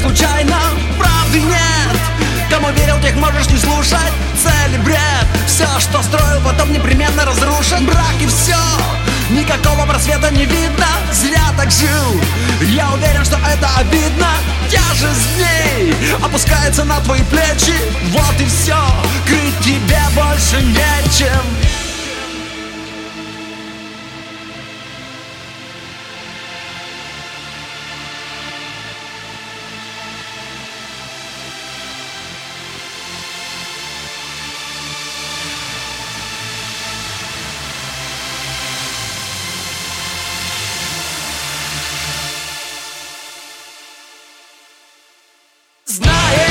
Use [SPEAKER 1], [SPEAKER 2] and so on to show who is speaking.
[SPEAKER 1] случайно, правды нет. Кому верил, тех можешь не слушать. Цель, бред, все, что строил, потом непременно разрушит. Брак и все, никакого просвета не видно. Зря так жил, я уверен, что это обидно. Тяжесть дней опускается на твои плечи. Вот и все, крыть тебе больше нечем. Знаешь,